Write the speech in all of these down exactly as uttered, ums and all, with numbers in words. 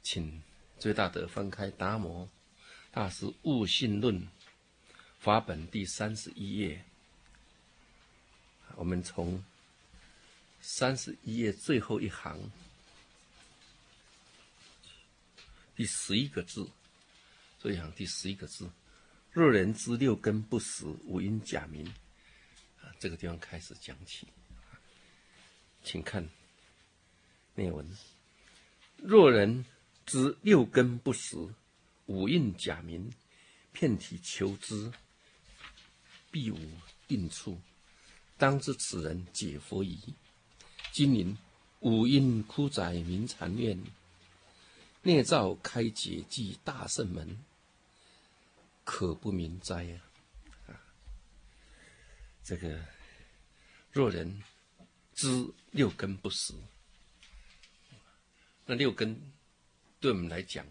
请最大德翻开达摩大师悟性论法本第三十一页，我们从三十一页最后一行第十一个字，这一行第十一个字，若人知六根不实，五阴假名，啊，这个地方开始讲起，请看内文。若人知六根不实，五蕴假名，遍体求之，必无定处。当知此人解佛矣。今临五阴枯窄名禅院，内照开解即大圣门，可不明哉啊！啊，这个若人知六根不实，那六根对我们来讲，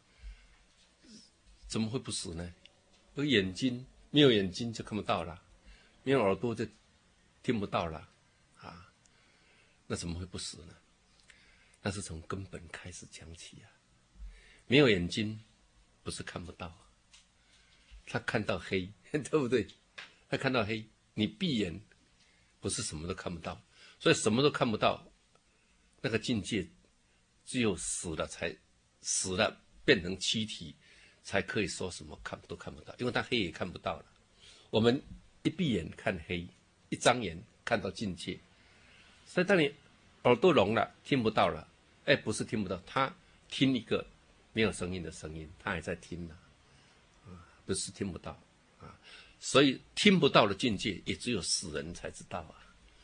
怎么会不实呢？有眼睛，没有眼睛就看不到了，没有耳朵就听不到了，啊，那怎么会不实呢？那是从根本开始讲起啊。没有眼睛，不是看不到，他看到黑，对不对？他看到黑，你闭眼，不是什么都看不到，所以什么都看不到，那个境界只有死了才死了变成躯体，才可以说什么看都看不到，因为他黑也看不到了。我们一闭眼看黑，一张眼看到境界，所以当你耳朵聋了，听不到了，哎，不是听不到，他听一个没有声音的声音，他还在听呢，啊，不是听不到啊，所以听不到的境界也只有死人才知道啊。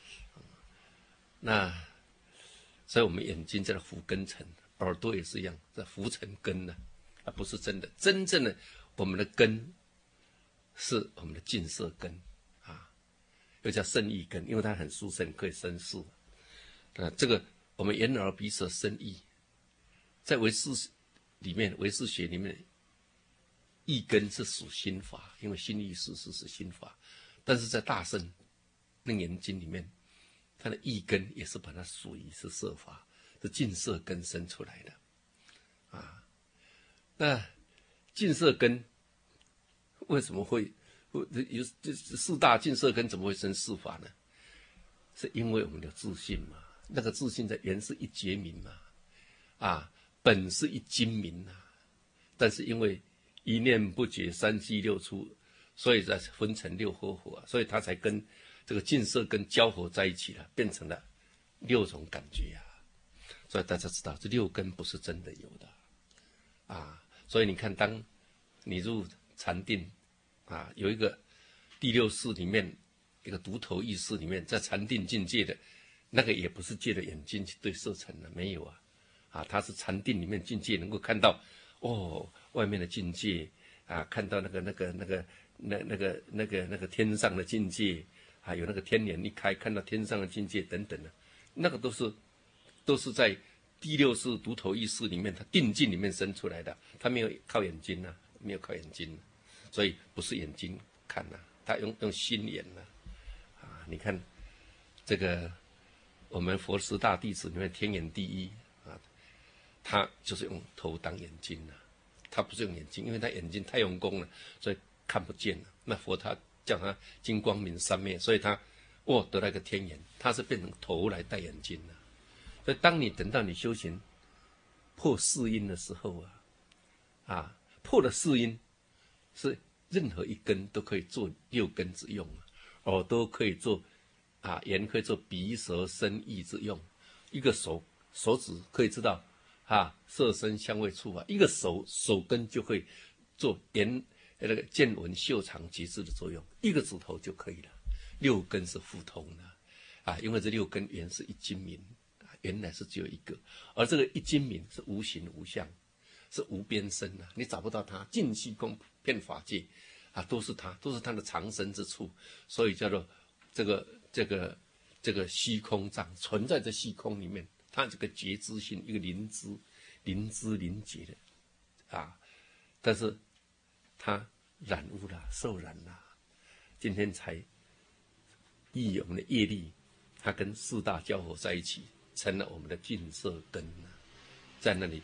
那所以我们眼睛在浮根尘，耳朵也是一样，在浮尘根呢，啊，不是真的。真正的我们的根是我们的净色根啊，又叫圣意根，因为它很殊胜，可以生事。啊，这个我们眼耳鼻舌身意，在唯识里面，唯识学里面，意根是属心法，因为心意识是是心法，但是在大乘楞严经里面，它的意根也是把它属于是色法，是净色根生出来的，啊，那净色根为什么会有这四大净色根怎么会生四法呢？是因为我们有自信嘛，那个自信在原是一觉明嘛，啊，本是一精明啊，但是因为一念不觉三际六出，所以才分成六合火、啊，所以它才跟这个净色根交合在一起了，变成了六种感觉啊。所以大家知道，这六根不是真的有的啊。所以你看，当你入禅定啊，有一个第六识里面一个独头意识里面，在禅定境界的那个也不是借着眼睛去对色尘的，没有啊，啊，它是禅定里面境界能够看到哦，外面的境界啊，看到那个那个那个那那个那个那个天上的境界，还有那个天眼一开看到天上的境界等等的，那个都是都是在第六识独头意识里面，它定境里面生出来的，它没有靠眼睛啊，没有靠眼睛，所以不是眼睛看呐、啊，它用用心眼呐、啊，啊，你看这个我们佛十大弟子里面天眼第一啊，他就是用头当眼睛呐、啊，他不是用眼睛，因为他眼睛太用功了，所以看不见了。那佛他叫他金光明三昧，所以他哦得了一个天眼，他是变成头来戴眼睛了。所以当你等到你修行破四阴的时候啊，啊，破了四阴是任何一根都可以做六根之用啊，耳朵可以做啊，眼可以做鼻舌身意之用，一个手手指可以知道啊色声香味触法，一个手手根就会做眼那个见闻嗅尝觉知的作用，一个指头就可以了。六根是互通的啊，因为这六根原是一精明。原来是只有一个，而这个一精明是无形无相，是无边身啊，你找不到它，尽虚空遍法界啊，都是它，都是它的藏身之处，所以叫做这个这个这个虚空藏存在在虚空里面，它这个觉知性，一个灵知灵知灵觉的啊，但是它染污了，受染了，今天才依我们的业力，它跟四大交合在一起。成了我们的净色根、啊、在那里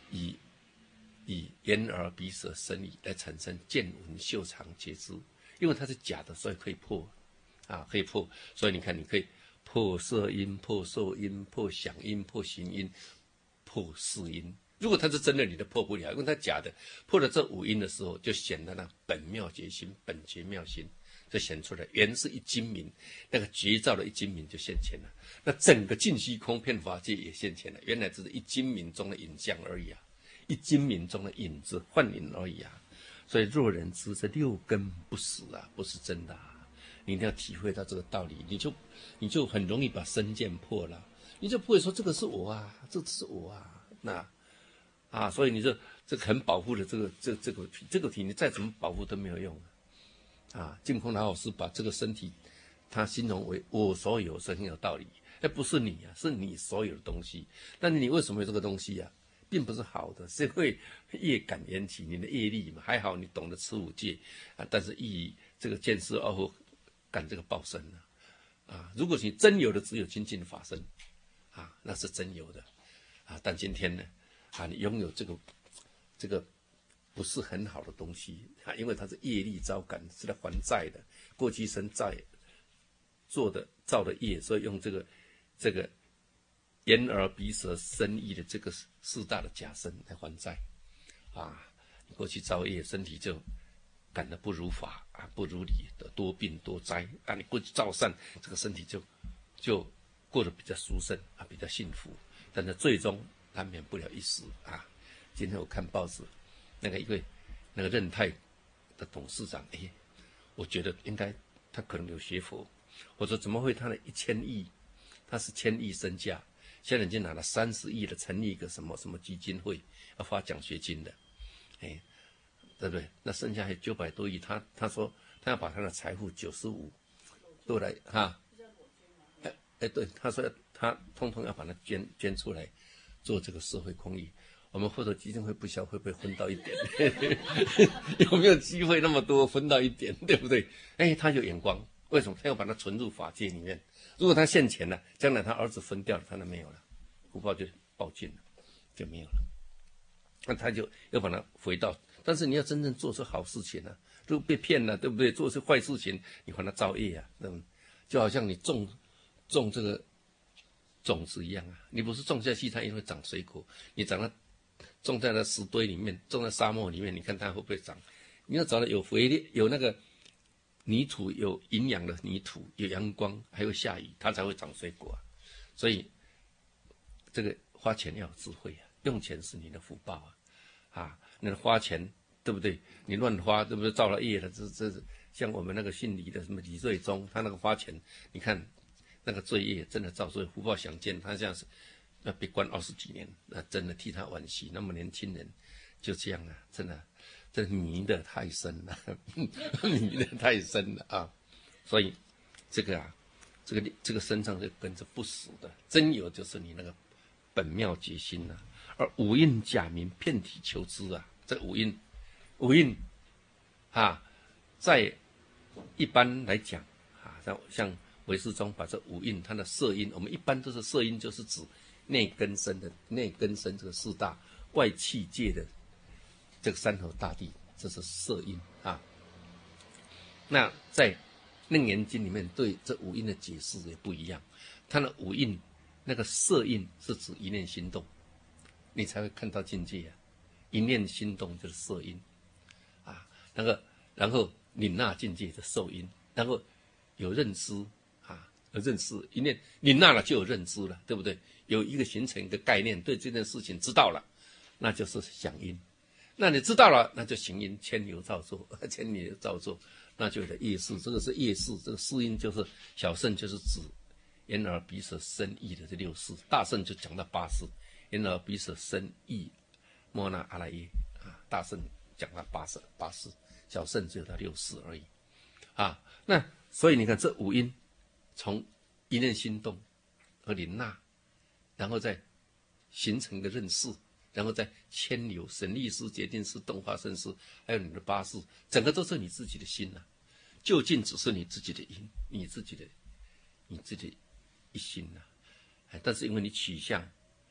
以以眼耳鼻舌身意来产生见闻嗅尝觉知，因为它是假的，所以可以破啊，可以破。所以你看，你可以破色音、破受音、破想音、破行音、破识音。如果它是真的，你都破不了，因为它假的。破了这五音的时候，就显得那本妙觉心、本觉妙心就显出来。原是一精明，那个觉照的一精明就现前了。那整个尽虚空遍法界也现前了，原来只是一精明中的影像而已啊。一精明中的影子幻影而已啊，所以若人知这六根不死啊，不是真的啊，你一定要体会到这个道理，你就你就很容易把身见破了，你就不会说这个是我啊，这个是我啊，那啊，所以你这这个很保护的这个这这个这个体，你再怎么保护都没有用啊。啊，净空老师把这个身体，他形容为我所有，是很有道理，哎，不是你啊，是你所有的东西，但你为什么有这个东西啊？并不是好的，是会业感缘起，你的业力嘛。还好你懂得持五戒啊，但是以这个见思而后感这个报身呢啊。如果你真有的只有清净的法身啊，那是真有的啊。但今天呢啊，你拥有这个这个不是很好的东西啊，因为它是业力招感，是来还债的，过去生债做的造的业，所以用这个这个。眼耳鼻舌身意的这个四大的假身来还债啊！你过去造业，身体就感得不如法啊，不如理的多病多灾啊！你过去造善，这个身体就就过得比较殊胜啊，比较幸福。但是最终难免不了一死啊！今天我看报纸，那个一位那个任泰的董事长，哎，我觉得应该他可能有学佛。我说怎么会他的一千亿，他是千亿身价。现在已经拿了三十亿了，成立一个什么什么基金会，要发奖学金的，哎，对不对？那剩下还有九百多亿，他他说他要把他的财富九十五都来哈，哎哎，对，他说他通通要把它捐捐出来，做这个社会公益。我们获得基金会不晓得会不会分到一点？有没有机会那么多分到一点，对不对？哎，他有眼光，为什么？他要把它存入法界里面。如果他现钱了，将来他儿子分掉了，他那没有了，福报就报尽了，就没有了。那他就要把它回到，但是你要真正做出好事情啊，如果被骗了，对不对？做出坏事情，你还他造业啊，对不对？就好像你种种这个种子一样啊，你不是种下去，它也会长水果。你长它种在那石堆里面，种在沙漠里面，你看它会不会长？你要找到有肥力、有那个。泥土有营养的泥土，有阳光，还有下雨，它才会长水果啊。所以这个花钱要有智慧啊，用钱是你的福报啊，啊，那花钱对不对？你乱花对不对？造了业了，这这像我们那个姓李的什么李瑞忠，他那个花钱，你看那个罪业真的造作福报享见，他这样是要被关二十几年，那真的替他惋惜。那么年轻人就这样啊，真的。这迷得太深了，迷得太深了啊！所以这个啊，这个这个身上就跟着不死的，真有就是你那个本妙觉心啊。而五蕴假名遍体求知啊，这五蕴五蕴啊，在一般来讲啊，像像唯识中把这五蕴它的色音，我们一般都是色音，就是指内根身的内根身这个四大外气界的。这个山河大地，这是色音啊。那在《楞严经》里面对这五蕴的解释也不一样。它的五蕴，那个色印是指一念心动，你才会看到境界啊。一念心动就是色印啊。那个，然后领纳境界的受因，然后有认知啊，有认识，一念领纳了就有认知了，对不对？有一个形成一个概念，对这件事情知道了，那就是响因。那你知道了，那就行因牵牛造作，牵牛造作，那就有业识。这个是业识，这个识因就是小圣，就是指眼耳鼻舌身意的这六识。大圣就讲到八识，眼耳鼻舌身意摩那阿赖耶啊。大圣讲到八识，八识，小圣只有到六识而已啊。那所以你看这五因，从一念心动和领纳，然后再形成个认识。然后再牵流神力师、决定师、动化身师，还有你的八识，整个都是你自己的心呐、啊。究竟只是你自己的因，你自己的，你自己的一心呐、啊。但是因为你取向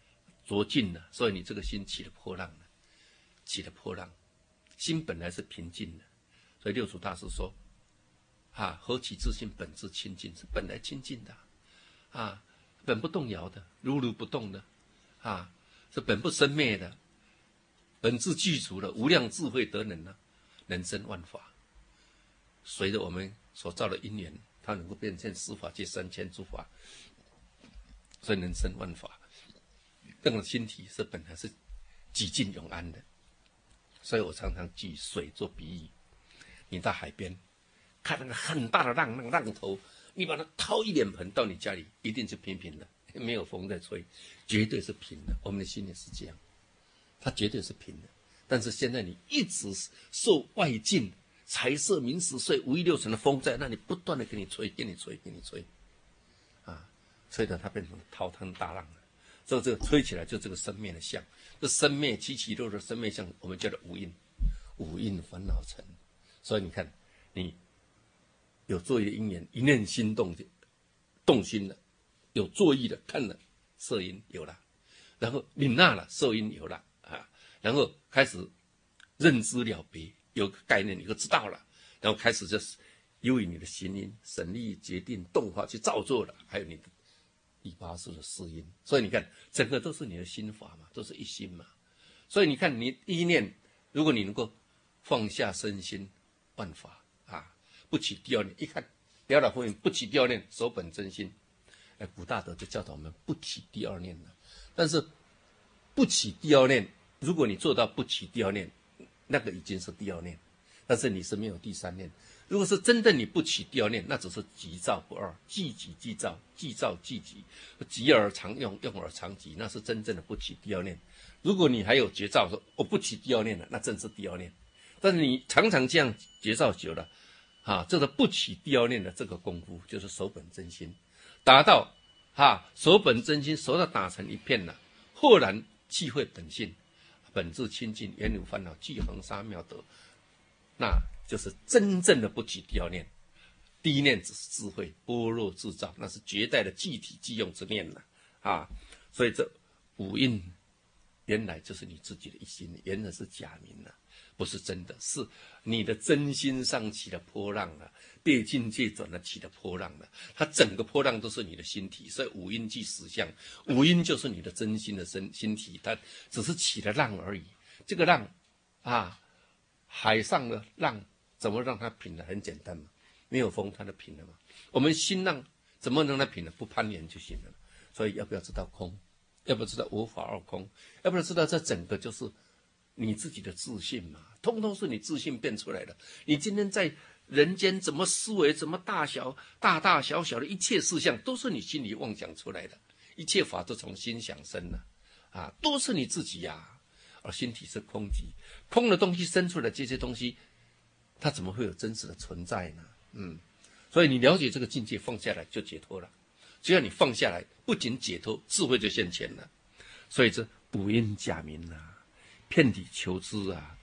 浊尽了，所以你这个心起了波浪了，起了波浪。心本来是平静的，所以六祖大师说：“啊，何其自性本自清净，是本来清净的，啊，本不动摇的，如如不动的，啊，是本不生灭的，本自具足的，无量智慧德能呢、啊，能生万法。随着我们所造的因缘，它能够变现十法界三千诸法，所以能生万法。这种心体是本来是寂静永安的。所以我常常举水做比喻，你到海边看那个很大的浪，那个浪头，你把它掏一脸盆到你家里，一定是平平的，没有风在吹，绝对是平的。我们的心也是这样，它绝对是平的。但是现在你一直受外境财色名食睡五欲六尘的风在那里不断的给你吹，给你吹，给你吹，啊，吹得它变成滔滔大浪了。所以这个吹起来就这个生灭的相，这生灭起起落落的生灭相，我们叫做五蕴，五蕴烦恼尘。所以你看，你有作意的因缘，一念心动，动心了，有作意的看了，色音有了，然后领纳了，受音有了啊，然后开始认知了别，有个概念，你就知道了，然后开始就是由于你的行因、神力、决定、动化去造作了，还有你的第八识的四因，所以你看，整个都是你的心法嘛，都是一心嘛。所以你看，你一念，如果你能够放下身心万法啊，不起第二念，一看了了分明，不起第二念，守本真心。哎，古大德就教导我们不起第二念了。但是不起第二念，如果你做到不起第二念，那个已经是第二念，但是你是没有第三念。如果是真的你不起第二念，那只是急躁不二，即己即躁，即躁即急，急而常用，用而常急，那是真正的不起第二念。如果你还有觉躁说我不起第二念了，那正是第二念。但是你常常这样觉躁久了，啊，这个不起第二念的这个功夫，就是守本真心，达到啊守本真心，守到打成一片了，豁然契会本性，本自清净，原无烦恼，具恒沙妙德，那就是真正的不起第二念。第一念只是智慧般若智照，那是绝代的具体具用之念了啊。所以这五蕴原来就是你自己的一心，原来是假名了，不是真的，是你的真心上起了波浪了，被境界转了起了波浪了，它整个波浪都是你的心体。所以五蕴即实相，五蕴就是你的真心的身心体，它只是起了浪而已。这个浪啊，海上的浪怎么让它平了？很简单嘛，没有风它就平了嘛。我们心浪怎么让它平了？不攀岩就行了。所以要不要知道空？要不要知道无法二空？要不要知道这整个就是你自己的自信嘛？通通是你自信变出来的。你今天在人间怎么思维，怎么大小大大小小的一切事项，都是你心里妄想出来的。一切法都从心想生的，啊，都是你自己呀、啊。而心体是空寂，空的东西生出来这些东西，它怎么会有真实的存在呢？嗯，所以你了解这个境界，放下来就解脱了。只要你放下来，不仅解脱，智慧就现前了。所以这五蕴假名啊，遍体求之啊，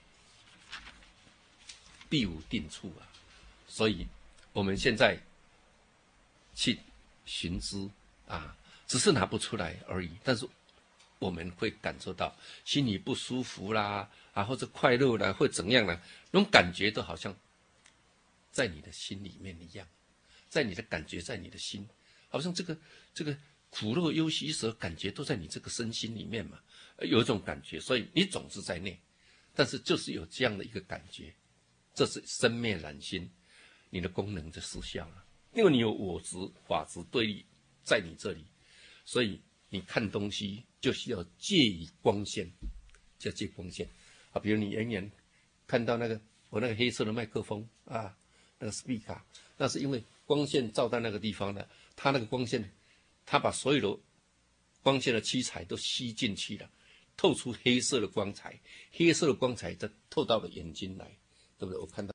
必无定处啊。所以我们现在去寻之啊，只是拿不出来而已。但是我们会感受到心里不舒服啦，啊，或者快乐啦，或怎样啦，那种感觉都好像在你的心里面一样，在你的感觉，在你的心。好像这个这个苦乐忧喜舍感觉都在你这个身心里面嘛，有一种感觉，所以你总是在内，但是就是有这样的一个感觉，这是生灭染心，你的功能就失效了，因为你有我执法执对立在你这里，所以你看东西就需要借以光线，叫借光线啊，比如你远远看到那个我那个黑色的麦克风啊，那个 speaker， 那是因为光线照到那个地方呢，它那个光线，它把所有的光线的七彩都吸进去了，透出黑色的光彩，黑色的光彩再透到了眼睛来，对不对？我看到。